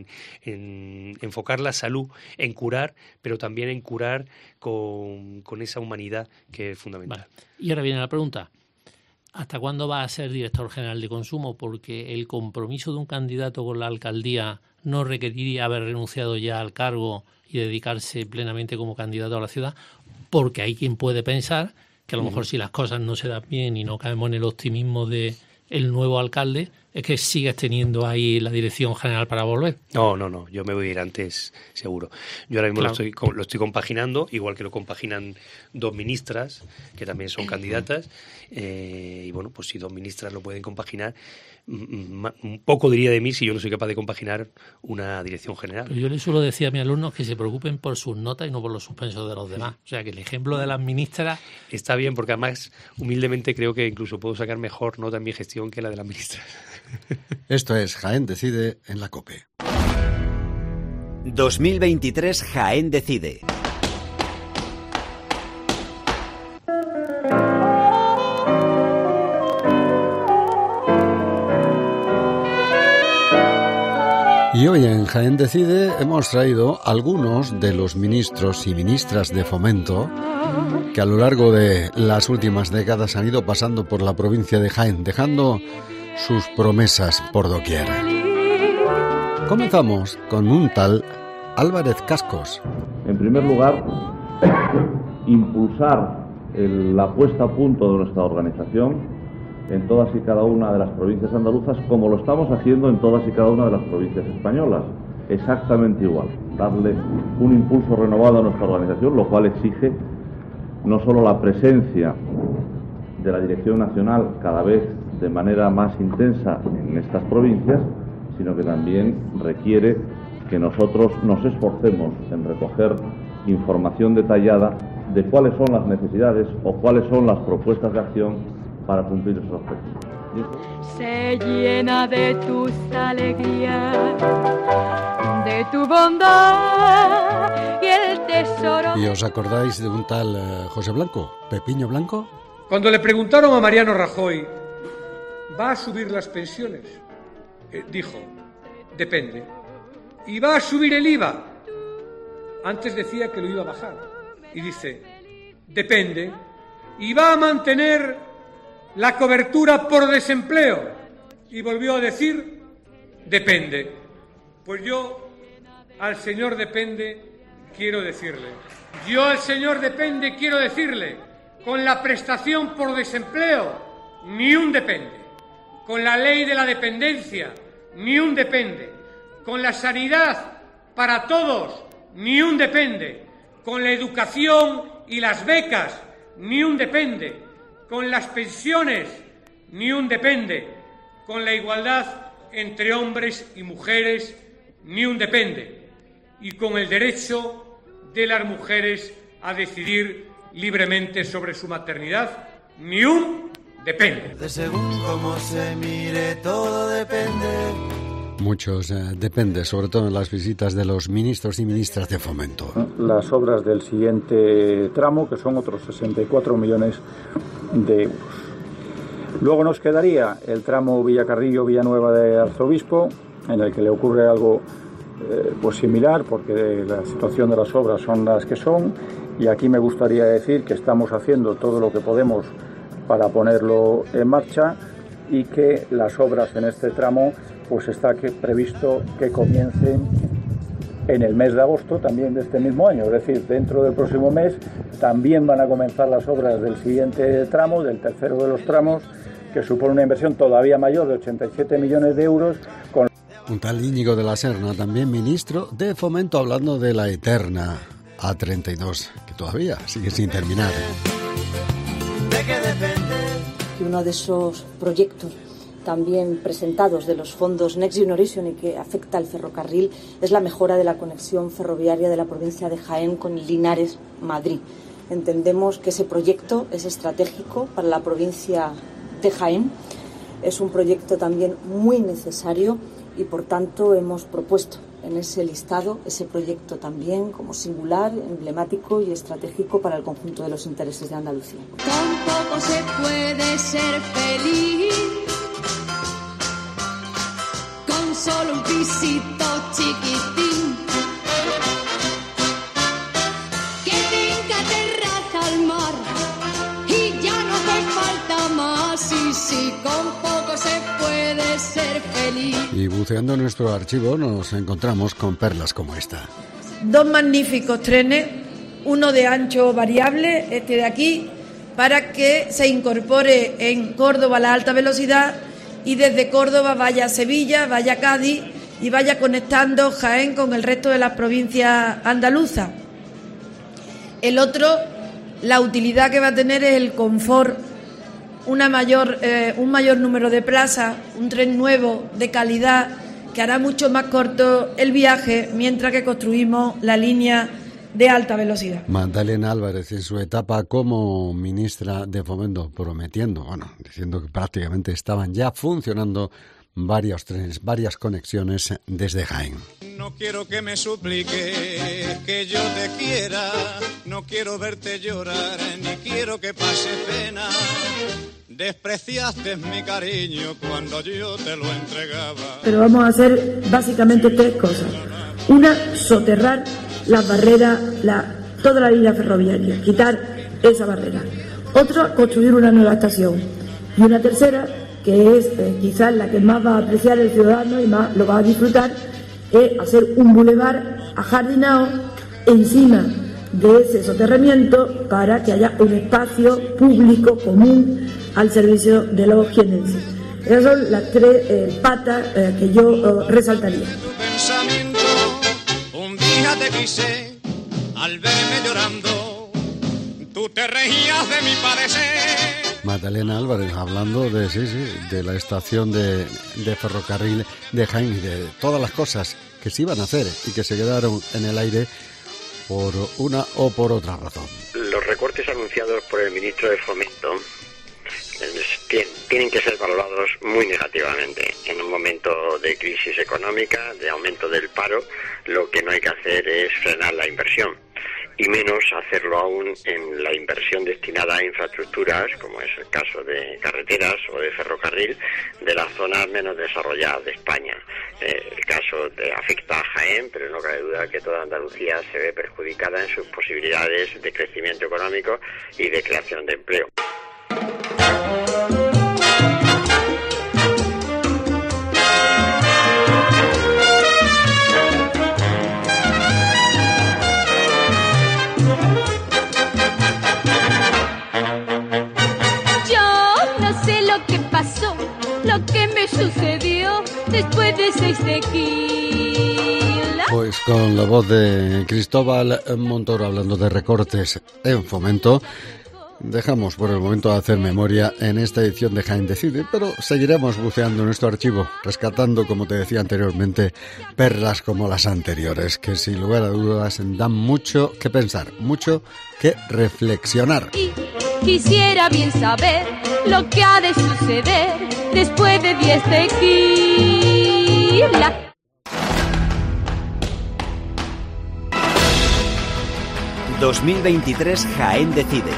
en enfocar la salud, en curar, pero también en curar con, con esa humanidad que es fundamental. Vale. Y ahora viene la pregunta. ¿Hasta cuándo va a ser director general de consumo? Porque el compromiso de un candidato con la alcaldía no requeriría haber renunciado ya al cargo y dedicarse plenamente como candidato a la ciudad, porque hay quien puede pensar que a lo mejor si las cosas no se dan bien y no caemos en el optimismo de el nuevo alcalde, es que sigues teniendo ahí la dirección general para volver. No, no, no, yo me voy a ir antes, seguro. Yo ahora mismo claro. lo, estoy, lo estoy compaginando, igual que lo compaginan dos ministras, que también son candidatas, eh, y bueno, pues si dos ministras lo pueden compaginar, un poco diría de mí si yo no soy capaz de compaginar una dirección general. Pero yo les suelo decir a mis alumnos que se preocupen por sus notas y no por los suspensos de los demás. O sea, que el ejemplo de las ministras... Está bien, porque además, humildemente, creo que incluso puedo sacar mejor nota en mi gestión que la de las ministras. Esto es Jaén Decide en la COPE. dos mil veintitrés Jaén Decide. Y hoy en Jaén Decide hemos traído algunos de los ministros y ministras de Fomento que a lo largo de las últimas décadas han ido pasando por la provincia de Jaén, dejando sus promesas por doquier. Comenzamos con un tal Álvarez Cascos. En primer lugar, impulsar el, la puesta a punto de nuestra organización en todas y cada una de las provincias andaluzas, como lo estamos haciendo en todas y cada una de las provincias españolas, exactamente igual, darle un impulso renovado a nuestra organización, lo cual exige no solo la presencia de la Dirección Nacional cada vez de manera más intensa en estas provincias, sino que también requiere que nosotros nos esforcemos en recoger información detallada de cuáles son las necesidades o cuáles son las propuestas de acción para cumplir esos objetivos. Se llena de tus alegrías, de tu bondad y el tesoro. ¿Y os acordáis de un tal uh, José Blanco, Pepiño Blanco? Cuando le preguntaron a Mariano Rajoy, ¿va a subir las pensiones? Eh, dijo, depende. ¿Y va a subir el I V A? Antes decía que lo iba a bajar. Y dice, depende. ¿Y va a mantener la cobertura por desempleo? Y volvió a decir, depende. Pues yo, al señor depende, quiero decirle. Yo al señor Depende quiero decirle, con la prestación por desempleo, ni un depende. Con la ley de la dependencia, ni un depende. Con la sanidad para todos, ni un depende. Con la educación y las becas, ni un depende. Con las pensiones, ni un depende. Con la igualdad entre hombres y mujeres, ni un depende. Y con el derecho de las mujeres a decidir libremente sobre su maternidad, ni un depende. De según cómo se mire, todo depende. Muchos eh, depende, sobre todo en las visitas de los ministros y ministras de Fomento. Las obras del siguiente tramo, que son otros sesenta y cuatro millones de euros. Luego nos quedaría el tramo Villacarrillo-Villanueva de Arzobispo, en el que le ocurre algo eh, pues similar, porque la situación de las obras son las que son, y aquí me gustaría decir que estamos haciendo todo lo que podemos para ponerlo en marcha y que las obras en este tramo pues está que, previsto que comiencen en el mes de agosto también de este mismo año, es decir, dentro del próximo mes también van a comenzar las obras del siguiente tramo, del tercero de los tramos, que supone una inversión todavía mayor de ochenta y siete millones de euros. Con... Un tal Íñigo de la Serna, también ministro de Fomento, hablando de la eterna A treinta y dos, que todavía sigue sin terminar. ¿De qué depende? Uno de esos proyectos también presentados de los fondos Next Generation y que afecta al ferrocarril es la mejora de la conexión ferroviaria de la provincia de Jaén con Linares, Madrid. Entendemos que ese proyecto es estratégico para la provincia de Jaén, es un proyecto también muy necesario y por tanto hemos propuesto en ese listado ese proyecto también como singular, emblemático y estratégico para el conjunto de los intereses de Andalucía. Con poco se puede ser feliz, con solo un pisito chiquitín, que tenga terraza al mar y ya no hace falta más. Y sí, con poco se puede ser feliz. Y buceando en nuestro archivo nos encontramos con perlas como esta. Dos magníficos trenes, uno de ancho variable, este de aquí, para que se incorpore en Córdoba la alta velocidad y desde Córdoba vaya a Sevilla, vaya a Cádiz y vaya conectando Jaén con el resto de las provincias andaluzas. El otro, la utilidad que va a tener es el confort, una mayor, eh, un mayor número de plazas, un tren nuevo de calidad que hará mucho más corto el viaje mientras que construimos la línea de alta velocidad. Magdalena Álvarez en su etapa como ministra de Fomento prometiendo, bueno, diciendo que prácticamente estaban ya funcionando varios trenes, varias conexiones desde Jaén. No quiero que me suplique que yo te quiera, no quiero verte llorar, ni quiero que pase pena. Despreciaste mi cariño cuando yo te lo entregaba. Pero vamos a hacer básicamente tres cosas. Una, soterrar las barreras, la, toda la línea ferroviaria, quitar esa barrera. Otra, construir una nueva estación. Y una tercera, que es eh, quizás la que más va a apreciar el ciudadano y más lo va a disfrutar, es hacer un bulevar ajardinado encima de ese soterramiento para que haya un espacio público común al servicio de los jienenses. Esas son las tres eh, patas eh, que yo eh, resaltaría. Un día te quise, al verme llorando, tú te reías de mi padecer. Magdalena Álvarez hablando de sí, sí, de la estación de, de ferrocarril de Jaén y de todas las cosas que se iban a hacer y que se quedaron en el aire por una o por otra razón. Los recortes anunciados por el ministro de Fomento tienen que ser valorados muy negativamente. En un momento de crisis económica, de aumento del paro, lo que no hay que hacer es frenar la inversión, y menos hacerlo aún en la inversión destinada a infraestructuras, como es el caso de carreteras o de ferrocarril, de las zonas menos desarrolladas de España. Eh, el caso de, afecta a Jaén, pero no cabe duda que toda Andalucía se ve perjudicada en sus posibilidades de crecimiento económico y de creación de empleo. tequila. Pues con la voz de Cristóbal Montoro hablando de recortes en Fomento, dejamos por el momento de hacer memoria en esta edición de Jaén Decide, pero seguiremos buceando en nuestro archivo, rescatando, como te decía anteriormente, perlas como las anteriores, que sin lugar a dudas dan mucho que pensar, mucho que reflexionar. Y quisiera bien saber lo que ha de suceder después de diez tequilas. dos mil veintitrés Jaén Decide.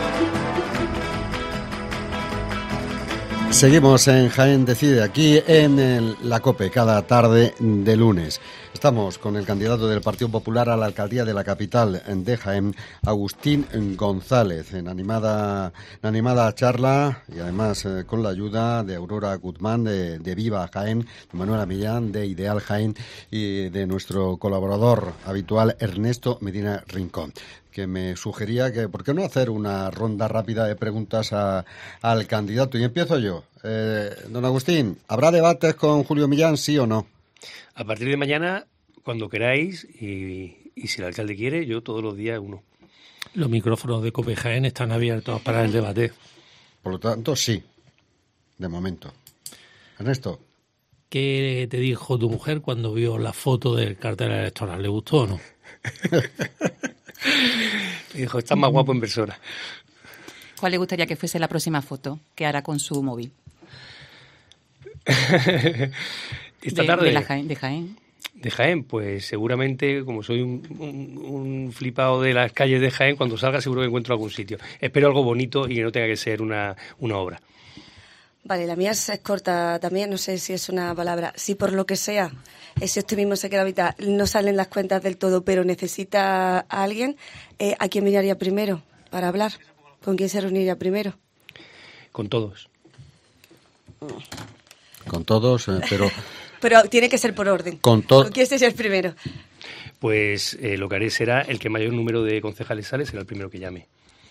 Seguimos en Jaén Decide, aquí en el, la COPE, cada tarde de lunes. Estamos con el candidato del Partido Popular a la alcaldía de la capital de Jaén, Agustín González, en animada, en animada charla y además eh, con la ayuda de Aurora Guzmán de, de Viva Jaén, de Manuela Millán de Ideal Jaén y de nuestro colaborador habitual Ernesto Medina Rincón, que me sugería que, ¿por qué no hacer una ronda rápida de preguntas a, al candidato? Y empiezo yo. Eh, don Agustín, ¿habrá debates con Julio Millán, sí o no? A partir de mañana, cuando queráis, y, y si el alcalde quiere, yo todos los días uno. Los micrófonos de COPE Jaén están abiertos para el debate. Por lo tanto, sí, de momento. Ernesto. ¿Qué te dijo tu mujer cuando vio la foto del cartel electoral? ¿Le gustó o no? Me dijo, estás más guapo en persona. ¿Cuál le gustaría que fuese la próxima foto que hará con su móvil? Esta de, tarde. De, la Jaén, de Jaén. De Jaén, pues seguramente, como soy un, un, un flipado de las calles de Jaén, cuando salga seguro que encuentro algún sitio. Espero algo bonito y que no tenga que ser una, una obra. Vale, la mía es corta también, no sé si es una palabra. Si por lo que sea ese optimismo se queda vital, no salen las cuentas del todo, pero necesita a alguien, eh, ¿a quién miraría primero para hablar? ¿Con quién se reuniría primero? Con todos. Con todos, eh, pero... Pero tiene que ser por orden. Con, to- ¿Con quién sería el primero? Pues eh, lo que haré será, el que mayor número de concejales sale será el primero que llame.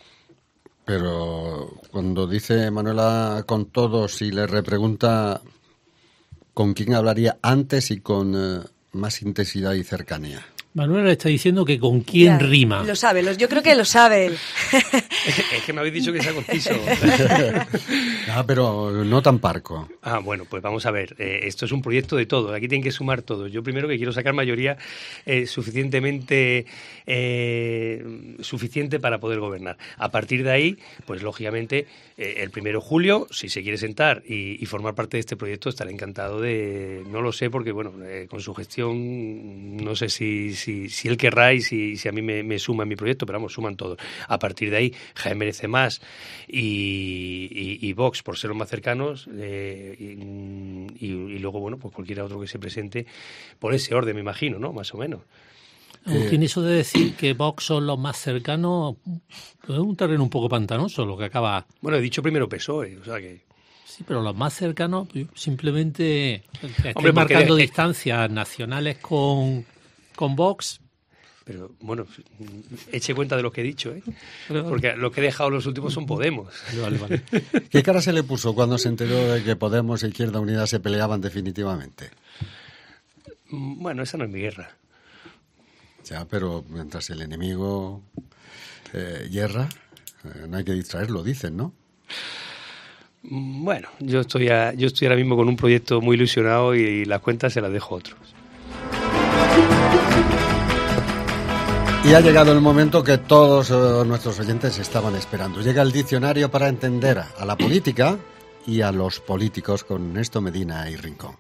Pero cuando dice Manuela con todos y le repregunta con quién hablaría antes y con eh, más intensidad y cercanía. Manuel está diciendo que con quién Ya, rima. Lo sabe, los, yo creo que lo sabe él. Es que, es que me habéis dicho que sea conciso. Ah, pero no tan parco. Ah, bueno, pues vamos a ver. Eh, esto es un proyecto de todo. Aquí tienen que sumar todos. Yo primero que quiero sacar mayoría eh, suficientemente eh, suficiente para poder gobernar. A partir de ahí, pues lógicamente, eh, el primero de julio, si se quiere sentar y, y formar parte de este proyecto, estaré encantado de... No lo sé porque, bueno, eh, con su gestión, no sé si... Si, si él querrá y si, si a mí me, me suma en mi proyecto, pero vamos, suman todos. A partir de ahí, Jaén Merece Más y, y, y Vox, por ser los más cercanos, eh, y, y luego, bueno, pues cualquiera otro que se presente por ese orden, me imagino, ¿no? Más o menos. Agustín, eso de decir que Vox son los más cercanos es un terreno un poco pantanoso, lo que acaba... Bueno, he dicho primero P S O E, o sea que... Sí, pero los más cercanos simplemente estoy Hombre, marcando de... distancias nacionales con... con Vox. Pero, bueno, eche cuenta de lo que he dicho, ¿eh? Porque lo que he dejado los últimos son Podemos. Vale, vale. ¿Qué cara se le puso cuando se enteró de que Podemos e Izquierda Unida se peleaban definitivamente? Bueno, esa no es mi guerra. Ya, pero mientras el enemigo eh, hierra, eh, no hay que distraerlo, dicen, ¿no? Bueno, yo estoy, a, yo estoy ahora mismo con un proyecto muy ilusionado y, y las cuentas se las dejo a otros. Y ha llegado el momento que todos uh, nuestros oyentes estaban esperando. Llega el diccionario para entender a la política y a los políticos con Ernesto Medina y Rincón.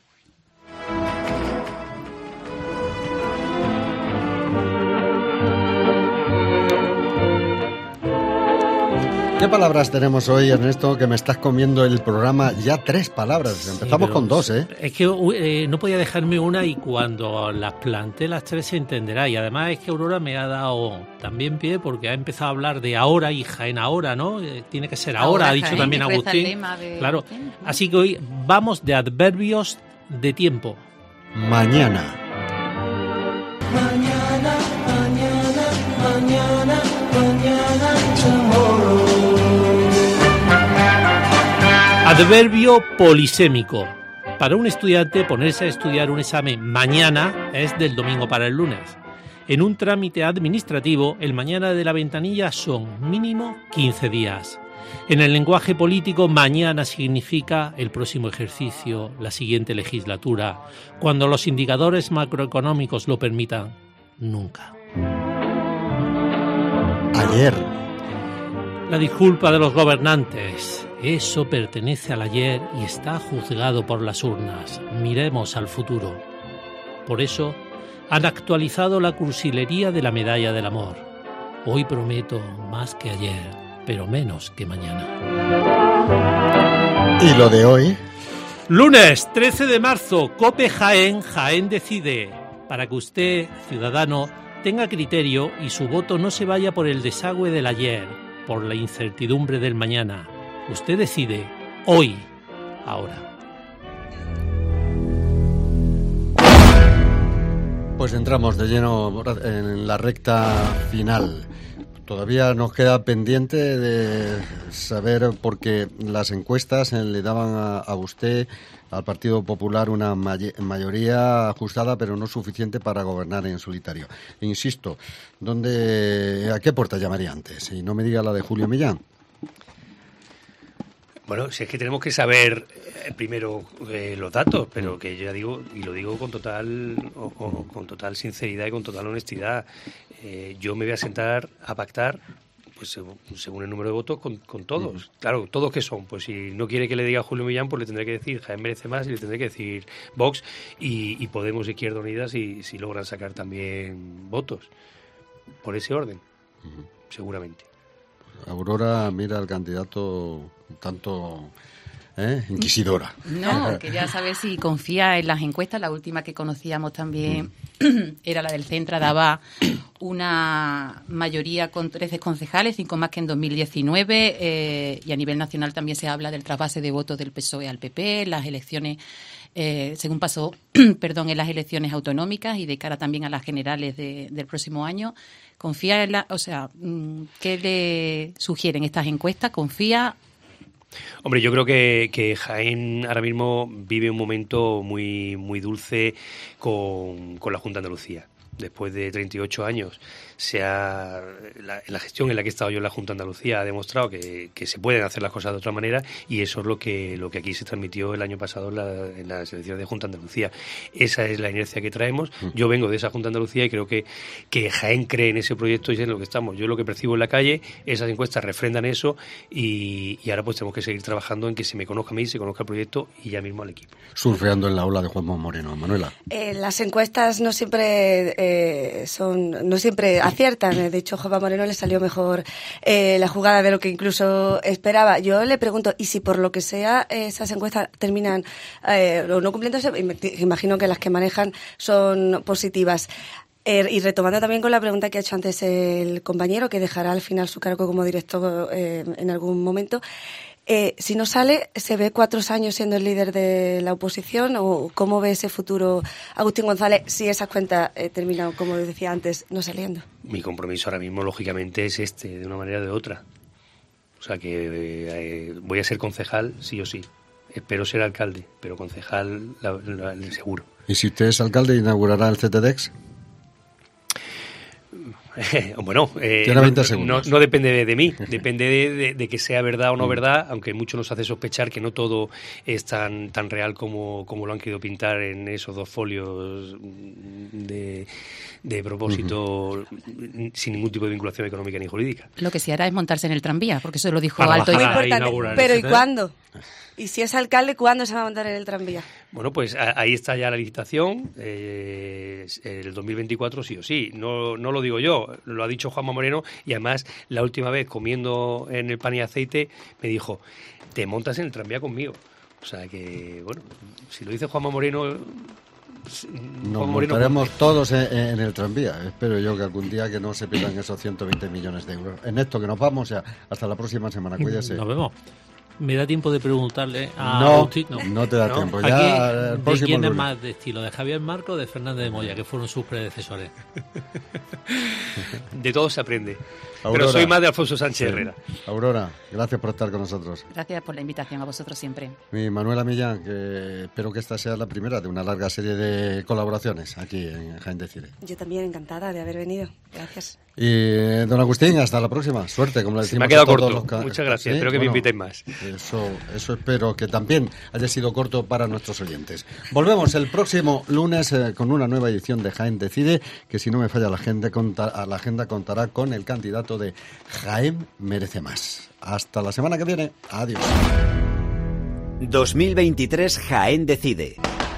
¿Qué palabras tenemos hoy, Ernesto? Que me estás comiendo el programa ya tres palabras. Empezamos sí, con dos, ¿eh? Es que eh, no podía dejarme una y cuando las planteé las tres se entenderá. Y además es que Aurora me ha dado también pie porque ha empezado a hablar de ahora y Jaén ahora, ¿no? Eh, tiene que ser ahora, ahora ha dicho Jaén, también Agustín. De... Claro. Así que hoy vamos de adverbios de tiempo. Mañana. Mañana, mañana, mañana, mañana, tomorrow. Adverbio polisémico. Para un estudiante, ponerse a estudiar un examen mañana es del domingo para el lunes. En un trámite administrativo, el mañana de la ventanilla son mínimo quince días. En el lenguaje político, mañana significa el próximo ejercicio, la siguiente legislatura, cuando los indicadores macroeconómicos lo permitan, nunca. Ayer. La disculpa de los gobernantes. Eso pertenece al ayer y está juzgado por las urnas. Miremos al futuro. Por eso, han actualizado la cursilería de la medalla del amor. Hoy prometo más que ayer, pero menos que mañana. ¿Y lo de hoy? Lunes trece de marzo, COPE Jaén, Jaén decide. Para que usted, ciudadano, tenga criterio y su voto no se vaya por el desagüe del ayer, por la incertidumbre del mañana. Usted decide, hoy, ahora. Pues entramos de lleno en la recta final. Todavía nos queda pendiente de saber, porque las encuestas le daban a, a usted, al Partido Popular, una may- mayoría ajustada, pero no suficiente para gobernar en solitario. E insisto, ¿dónde, ¿a qué puerta llamaría antes? Y no me diga la de Julio Millán. Bueno, si es que tenemos que saber eh, primero eh, los datos, pero que yo ya digo, y lo digo con total o, o, con total sinceridad y con total honestidad, eh, yo me voy a sentar a pactar pues según, según el número de votos con, con todos. Uh-huh. Claro, ¿todos qué son? Pues si no quiere que le diga a Julio Millán, pues le tendré que decir Jaén merece más y le tendré que decir Vox y, y Podemos, Izquierda Unida, si, si logran sacar también votos. Por ese orden, uh-huh. Seguramente. Aurora mira al candidato un tanto ¿eh? inquisidora. No, quería saber si confía en las encuestas. La última que conocíamos también mm. era la del Centra, daba una mayoría con trece concejales, cinco más que en dos mil diecinueve, eh, y a nivel nacional también se habla del trasvase de votos del P S O E al P P, las elecciones, eh, según pasó, perdón, en las elecciones autonómicas y de cara también a las generales de, del próximo año. ¿Confía en la, o sea, qué le sugieren estas encuestas? ¿Confía? Hombre, yo creo que, que Jaén ahora mismo vive un momento muy muy dulce con, con la Junta de Andalucía. Después de treinta y ocho años, se ha, la, la gestión en la que he estado yo en la Junta de Andalucía ha demostrado que, que se pueden hacer las cosas de otra manera, y eso es lo que lo que aquí se transmitió el año pasado en, la, en las elecciones de Junta de Andalucía. Esa es la inercia que traemos. Yo vengo de esa Junta de Andalucía y creo que, que Jaén cree en ese proyecto y es en lo que estamos. Yo lo que percibo en la calle, esas encuestas refrendan eso, y, y ahora pues tenemos que seguir trabajando en que se me conozca a mí, se conozca el proyecto y ya mismo al equipo. Surfeando en la ola de Juanma Moreno. Manuela. Eh, las encuestas no siempre eh, son, no siempre aciertan. De hecho, Juanma Moreno le salió mejor eh, la jugada de lo que incluso esperaba. Yo le pregunto, ¿y si por lo que sea eh, esas encuestas terminan eh, o no cumpliéndose? Imagino que las que manejan son positivas. Eh, y retomando también con la pregunta que ha hecho antes el compañero, que dejará al final su cargo como director eh, en algún momento, eh, si no sale, ¿se ve cuatro años siendo el líder de la oposición? ¿O cómo ve ese futuro Agustín González si esas cuentas eh, terminan, como decía antes, no saliendo? Mi compromiso ahora mismo, lógicamente, es este, de una manera o de otra. O sea que eh, voy a ser concejal sí o sí. Espero ser alcalde, pero concejal la, la, la, seguro. ¿Y si usted es alcalde, inaugurará el C T D E X? Bueno, eh, no, no, no depende de, de mí, depende de, de, de que sea verdad o no verdad, aunque mucho nos hace sospechar que no todo es tan tan real como, como lo han querido pintar en esos dos folios de, de propósito, uh-huh. sin ningún tipo de vinculación económica ni jurídica. Lo que sí hará es montarse en el tranvía, porque eso lo dijo Para alto y importante. Pero ¿y cuándo? ¿Y si es alcalde, cuándo se va a montar en el tranvía? Bueno, pues a, ahí está ya la licitación, eh, el dos mil veinticuatro sí o sí. No, no lo digo yo, lo ha dicho Juanma Moreno, y además la última vez comiendo en el pan y aceite me dijo, te montas en el tranvía conmigo. O sea que, bueno, si lo dice Juanma Moreno... Nos montaremos todos en, en el tranvía. Espero yo que algún día que no se pierdan esos ciento veinte millones de euros. En esto que nos vamos, ya hasta la próxima semana. Cuídese. Nos vemos. ¿Me da tiempo de preguntarle a no, Agustín? No, no te da ¿No? tiempo. Ya Aquí, el ¿de quién lunes. Es más de estilo? ¿De Javier Marco o de Fernández de Moya, que fueron sus predecesores? De todo se aprende. pero soy más de Alfonso Sánchez sí. Herrera. Aurora, gracias por estar con nosotros. Gracias por la invitación, a vosotros siempre. Mi Manuela Millán, que espero que esta sea la primera de una larga serie de colaboraciones aquí en Jaén Decide. Yo también encantada de haber venido. Gracias. Y don Agustín, hasta la próxima. Suerte, como le decimos. Se me ha quedado a todos corto. Los... Muchas gracias. ¿Sí? Espero que bueno, me inviten más. Eso, eso espero que también haya sido corto para nuestros oyentes. Volvemos el próximo lunes eh, con una nueva edición de Jaén Decide, que si no me falla la agenda, conta, la agenda contará con el candidato de Jaén Merece Más. Hasta la semana que viene. Adiós. dos mil veintitrés Jaén Decide.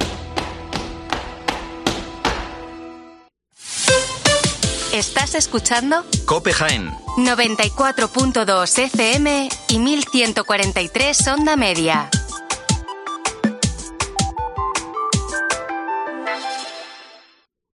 ¿Estás escuchando? COPE Jaén. noventa y cuatro punto dos F M y mil ciento cuarenta y tres Onda Media.